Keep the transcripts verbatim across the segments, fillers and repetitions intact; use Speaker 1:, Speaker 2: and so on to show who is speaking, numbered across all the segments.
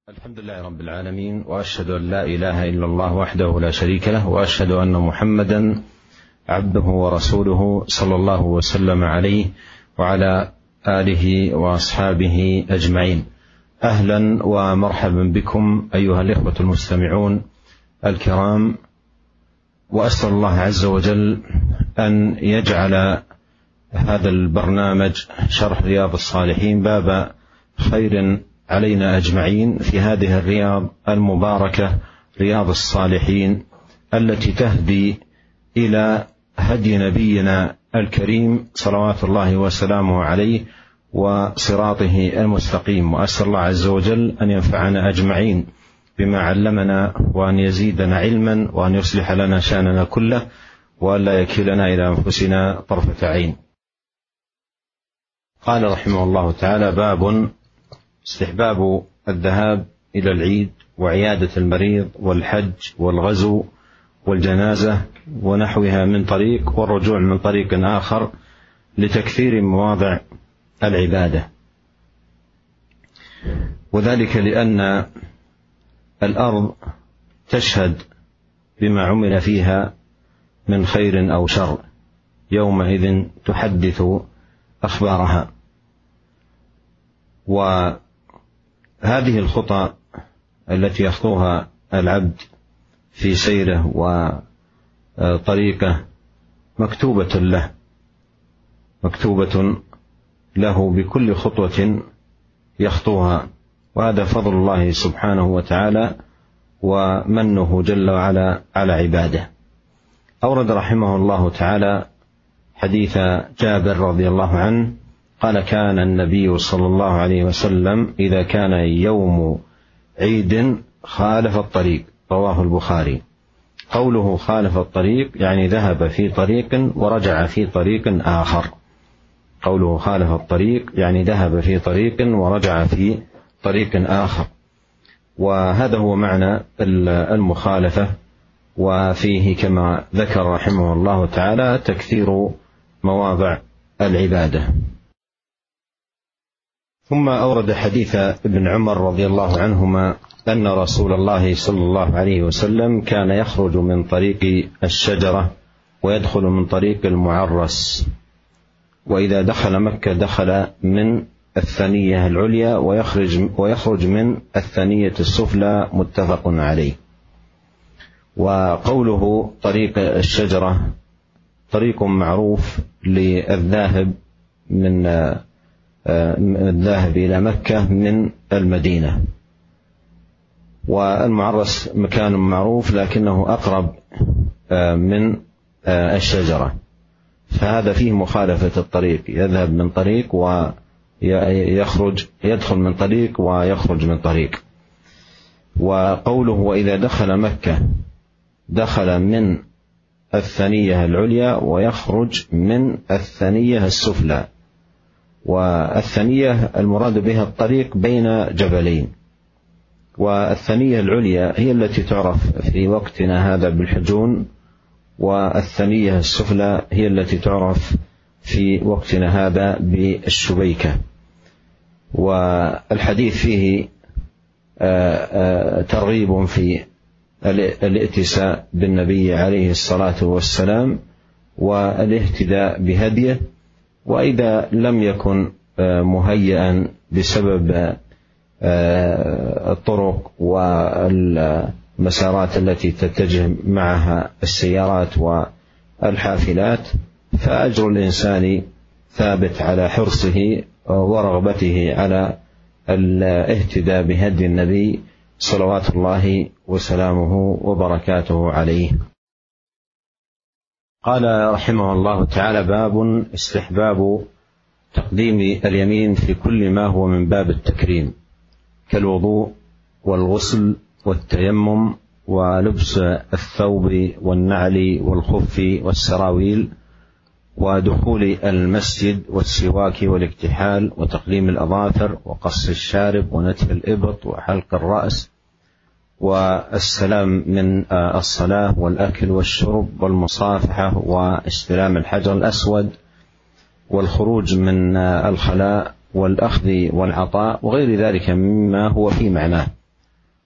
Speaker 1: الحمد لله رب العالمين، وأشهد أن لا إله إلا الله وحده لا شريك له، وأشهد أن محمدا عبده ورسوله صلى الله وسلم عليه وعلى آله وأصحابه أجمعين. أهلا ومرحبا بكم أيها الإخوة المستمعون الكرام، وأسأل الله عز وجل أن يجعل هذا البرنامج شرح رياض الصالحين باب خير علينا أجمعين في هذه الرياض المباركة، رياض الصالحين التي تهدي إلى هدي نبينا الكريم صلوات الله وسلامه عليه وصراطه المستقيم. وأسأل الله عز وجل أن ينفعنا أجمعين بما علمنا، وأن يزيدنا علما، وأن يصلح لنا شأننا كله، وأن لا يكلنا إلى أنفسنا طرفة عين. قال رحمه الله تعالى: باب استحباب الذهاب إلى العيد وعيادة المريض والحج والغزو والجنازة ونحوها من طريق، والرجوع من طريق آخر لتكثير مواضع العبادة، وذلك لأن الأرض تشهد بما عمل فيها من خير أو شر، يومئذ تحدث أخبارها. وهذه الخطى التي يخطوها العبد في سيره وطريقه مكتوبة له مكتوبة له بكل خطوة يخطوها، وهذا فضل الله سبحانه وتعالى ومنه جل وعلا على عباده. أورد رحمه الله تعالى حديث جابر رضي الله عنه قال: كان النبي صلى الله عليه وسلم إذا كان يوم عيد خالف الطريق، رواه البخاري. قوله خالف الطريق يعني ذهب في طريق ورجع في طريق آخر. قوله خالف الطريق يعني ذهب في طريق ورجع في طريق آخر، وهذا هو معنى المخالفة. وفيه كما ذكر رحمه الله تعالى تكثير مواضع العبادة. ثم أورد حديث ابن عمر رضي الله عنهما أن رسول الله صلى الله عليه وسلم كان يخرج من طريق الشجرة ويدخل من طريق المعرس، وإذا دخل مكة دخل من الثنية العليا ويخرج, ويخرج من الثنية السفلى، متفق عليه. وقوله طريق الشجرة طريق معروف للذاهب من الذاهب إلى مكة من المدينة، والمعرس مكان معروف لكنه أقرب من الشجرة، فهذا فيه مخالفة الطريق، يذهب من طريق ويخرج يدخل من طريق ويخرج من طريق. وقوله وإذا دخل مكة دخل من الثنية العليا ويخرج من الثنية السفلى، والثنية المراد بها الطريق بين جبلين، والثنية العليا هي التي تعرف في وقتنا هذا بالحجون، والثنية السفلى هي التي تعرف في وقتنا هذا بالشبيكة. والحديث فيه ترغيب في الائتساء بالنبي عليه الصلاة والسلام والاهتداء بهديه، وإذا لم يكن مهيئا بسبب الطرق والمسارات التي تتجه معها السيارات والحافلات، فأجر الإنسان ثابت على حرصه ورغبته على الاهتداء بهدي النبي صلوات الله وسلامه وبركاته عليه. قال رحمه الله تعالى: باب استحباب تقديم اليمين في كل ما هو من باب التكريم، كالوضوء والغسل والتيمم ولبس الثوب والنعل والخف والسراويل، ودخول المسجد والسواك والاكتحال وتقليم الأظافر وقص الشارب ونتف الإبط وحلق الرأس، والسلام من الصلاة والأكل والشرب والمصافحة واستلام الحجر الأسود والخروج من الخلاء والأخذ والعطاء وغير ذلك مما هو في معناه.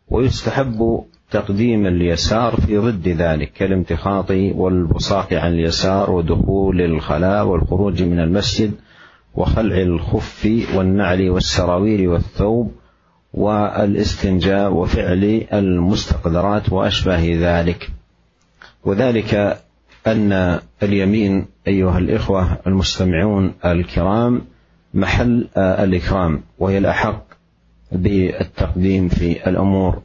Speaker 1: ويستحب تقديم اليسار في ضد ذلك كالامتخاط والبصاق عن اليسار ودخول الخلاء والخروج من المسجد وخلع الخف والنعل والسراويل والثوب والاستنجاء وفعل المستقذرات وأشباه ذلك. وذلك أن اليمين أيها الإخوة المستمعون الكرام محل الإكرام، وهي الأحق بالتقديم في الأمور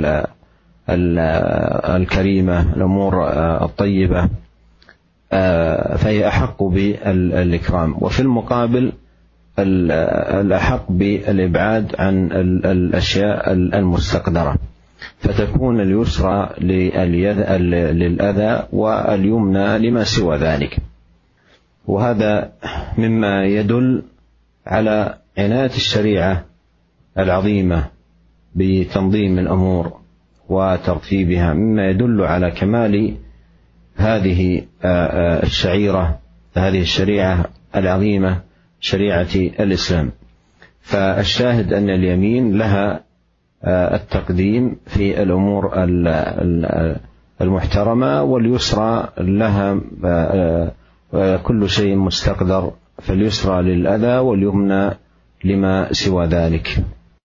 Speaker 1: الكريمة الأمور الطيبة، فهي أحق بالإكرام. وفي المقابل الأحق بالإبعاد عن الأشياء المستقدرة، فتكون اليسرى للأذى واليمنى لما سوى ذلك. وهذا مما يدل على عناية الشريعة العظيمة بتنظيم الأمور وترتيبها، مما يدل على كمال هذه الشعيرة هذه الشريعة العظيمة شريعة الإسلام. فالشاهد أن اليمين لها التقديم في الأمور المحترمة، واليسرى لها كل شيء مستقدر، فاليسرى للأذى واليمنى لما سوى ذلك.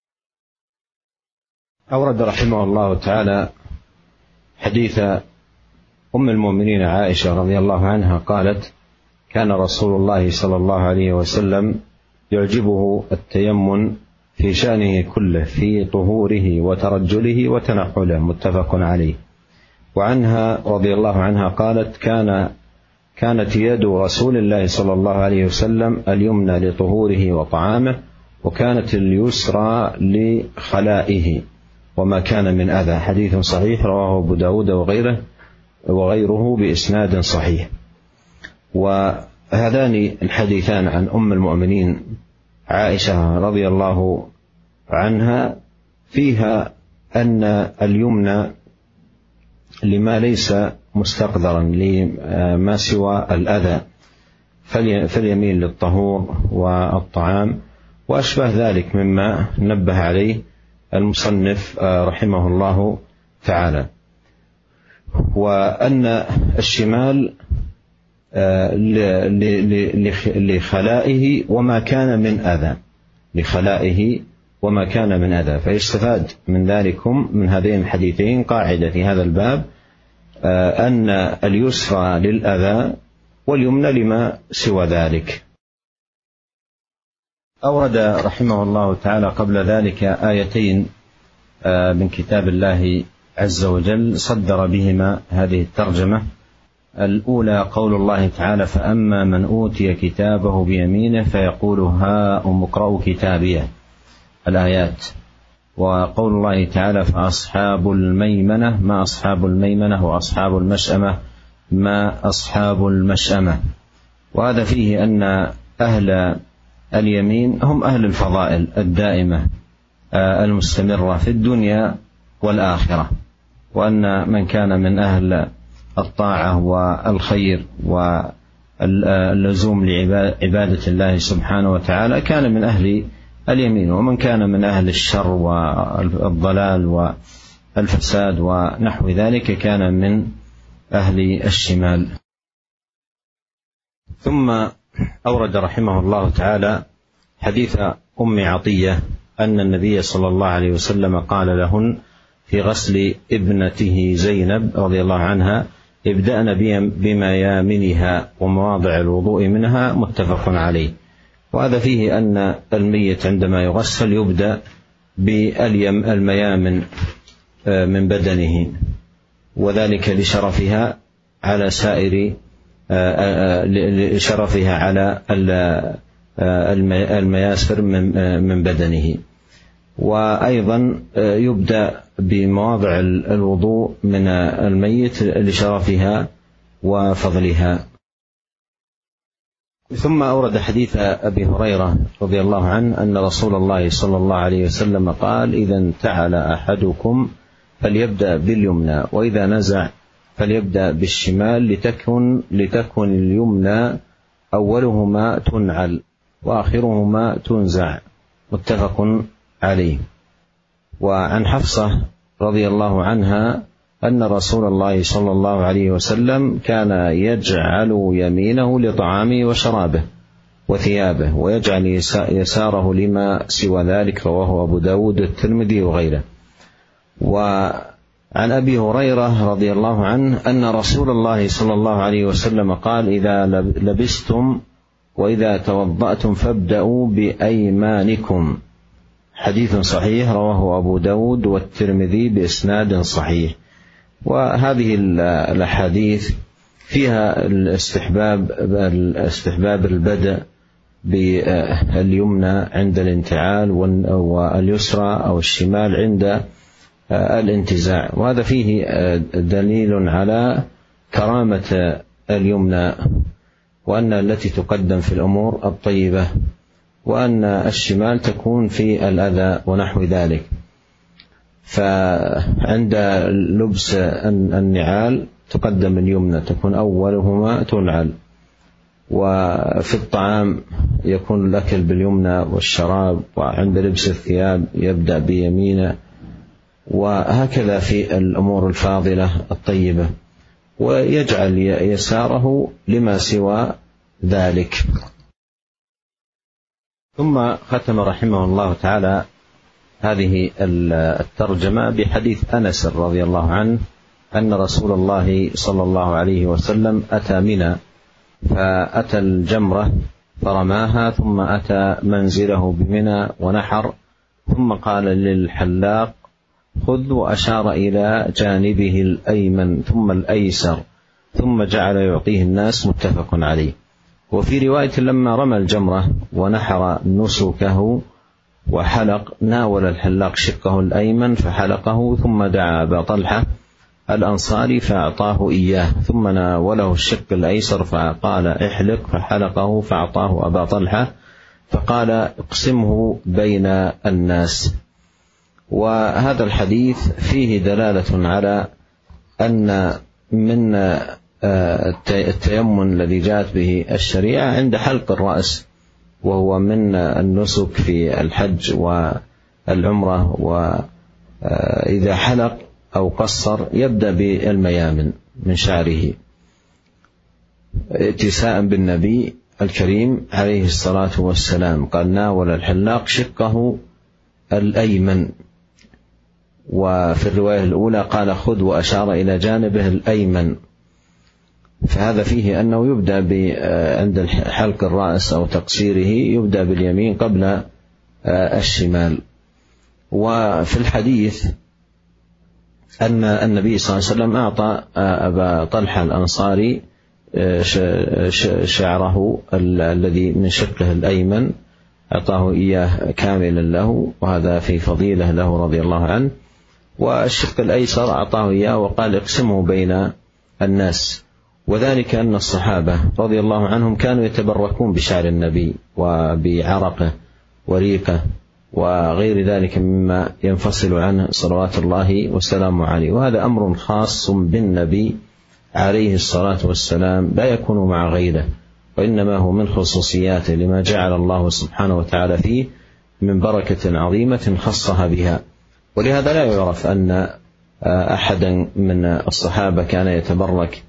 Speaker 1: أورد رحمه الله تعالى حديث أم المؤمنين عائشة رضي الله عنها قالت: كان رسول الله صلى الله عليه وسلم يعجبه التيمم في شأنه كله، في طهوره وترجله وتنحله، متفق عليه. وعنها رضي الله عنها قالت: كان كانت يد رسول الله صلى الله عليه وسلم اليمنى لطهوره وطعامه، وكانت اليسرى لخلائه وما كان من أذى. حديث صحيح رواه أبو داود وغيره وغيره بإسناد صحيح. وهذان الحديثان عن أم المؤمنين عائشة رضي الله عنها فيها أن اليمنى لما ليس مستقدرا لما سوى الأذى، فاليمين للطهور والطعام وأشبه ذلك مما نبه عليه المصنف رحمه الله تعالى. وأن الشمال لخلائه وما كان من أذى لخلائه وما كان من أذى. فيستفاد من ذلكم من هذين الحديثين قاعدة في هذا الباب، أن اليسرى للأذى واليمنى لما سوى ذلك. أورد رحمه الله تعالى قبل ذلك آيتين من كتاب الله عز وجل صدر بهما هذه الترجمة. الأولى قول الله تعالى: فأما من أوتي كتابه بيمينه فيقول هاؤم اقرءوا كتابيه، الآيات. وقول الله تعالى: فأصحاب الميمنة ما أصحاب الميمنة وأصحاب المشأمة ما أصحاب المشأمة. وهذا فيه أن أهل اليمين هم أهل الفضائل الدائمة المستمرة في الدنيا والآخرة، وأن من كان من أهل الطاعة والخير واللزوم لعبادة الله سبحانه وتعالى كان من أهل اليمين، ومن كان من أهل الشر والضلال والفساد ونحو ذلك كان من أهل الشمال. ثم أورد رحمه الله تعالى حديث أم عطية أن النبي صلى الله عليه وسلم قال لهن في غسل ابنته زينب رضي الله عنها: ابدأن بميامنها ومواضع الوضوء منها، متفق عليه. وهذا فيه أن الميت عندما يغسل يبدأ بالميامن من بدنه، وذلك لشرفها على سائر لشرفها على المياسر من بدنه. وأيضا يبدأ بمواضع الوضوء من الميت لشرفها وفضلها. ثم أورد حديث أبي هريرة رضي الله عنه أن رسول الله صلى الله عليه وسلم قال: إذا انتعل أحدكم فليبدأ باليمنى، وإذا نزع فليبدأ بالشمال، لتكن, لتكن اليمنى أولهما تنعل وآخرهما تنزع، متفق عليه. وعن حفصة رضي الله عنها أن رسول الله صلى الله عليه وسلم كان يجعل يمينه لطعامه وشرابه وثيابه ويجعل يساره لما سوى ذلك، رواه أبو داود والترمذي وغيره. وعن أبي هريرة رضي الله عنه أن رسول الله صلى الله عليه وسلم قال: إذا لبستم وإذا توضأتم فابدأوا بأيمانكم. حديث صحيح رواه أبو داود والترمذي بإسناد صحيح. وهذه الأحاديث فيها الاستحباب الاستحباب البدء باليمنى عند الانتعال واليسرى أو الشمال عند الانتزاع، وهذا فيه دليل على كرامة اليمنى، وأن التي تقدم في الأمور الطيبة، وأن الشمال تكون في الأذى ونحو ذلك. فعند لبس النعال تقدم اليمنى، تكون أولهما تنعل، وفي الطعام يكون الأكل باليمنى والشراب، وعند لبس الثياب يبدأ بيمينه، وهكذا في الأمور الفاضلة الطيبة، ويجعل يساره لما سوى ذلك. ثم ختم رحمه الله تعالى هذه الترجمة بحديث أنس رضي الله عنه أن رسول الله صلى الله عليه وسلم أتى منى فأتى الجمرة فرماها، ثم أتى منزله بمنى ونحر، ثم قال للحلاق: خذ، وأشار إلى جانبه الأيمن ثم الأيسر، ثم جعل يعطيه الناس، متفق عليه. وفي رواية: لما رمى الجمرة ونحر نسكه وحلق ناول الحلاق شقه الأيمن فحلقه، ثم دعا أبا طلحة الأنصاري فأعطاه إياه، ثم ناوله الشق الأيسر فقال: احلق، فحلقه فأعطاه أبا طلحة فقال: اقسمه بين الناس. وهذا الحديث فيه دلالة على أن من التيمم الذي جاءت به الشريعة عند حلق الرأس، وهو من النسك في الحج والعمرة، وإذا حلق أو قصر يبدأ بالميامن من شعره اتساء بالنبي الكريم عليه الصلاة والسلام، قال: ناول الحلاق شقه الأيمن. وفي الرواية الأولى قال: خذ، وأشار إلى جانبه الأيمن. فهذا فيه أنه يبدأ عند حلق الرأس أو تقصيره يبدأ باليمين قبل الشمال. وفي الحديث أن النبي صلى الله عليه وسلم أعطى أبا طلحة الأنصاري شعره الذي من شقه الأيمن، أعطاه إياه كاملا له، وهذا في فضيلة له رضي الله عنه. والشق الأيسر أعطاه إياه وقال: اقسمه بين الناس. وذلك أن الصحابة رضي الله عنهم كانوا يتبركون بشعر النبي وبعرقه وريقه وغير ذلك مما ينفصل عنه صلوات الله وسلامه عليه، وهذا أمر خاص بالنبي عليه الصلاة والسلام لا يكون مع غيره، وإنما هو من خصوصياته لما جعل الله سبحانه وتعالى فيه من بركة عظيمة خصها بها. ولهذا لا يعرف أن أحدا من الصحابة كان يتبرك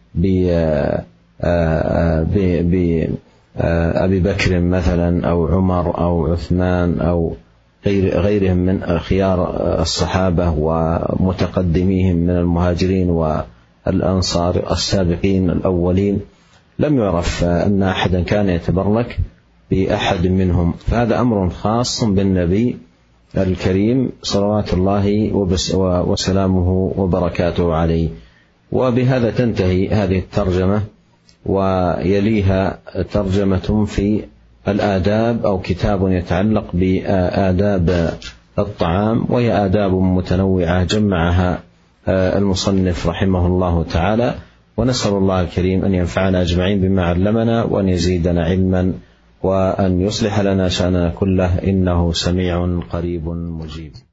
Speaker 1: بأبي بكر مثلا أو عمر أو عثمان أو غيرهم من خيار الصحابة ومتقدميهم من المهاجرين والأنصار السابقين الأولين، لم يعرف أن أحدا كان يتبرك بأحد منهم. فهذا أمر خاص بالنبي الكريم صلوات الله وسلامه وبركاته عليه. وبهذا تنتهي هذه الترجمة، ويليها ترجمة في الآداب أو كتاب يتعلق بآداب الطعام، وهي آداب متنوعة جمعها المصنف رحمه الله تعالى. ونسأل الله الكريم أن ينفعنا أجمعين بما علمنا، وأن يزيدنا علما، وأن يصلح لنا شأننا كله، إنه سميع قريب مجيب.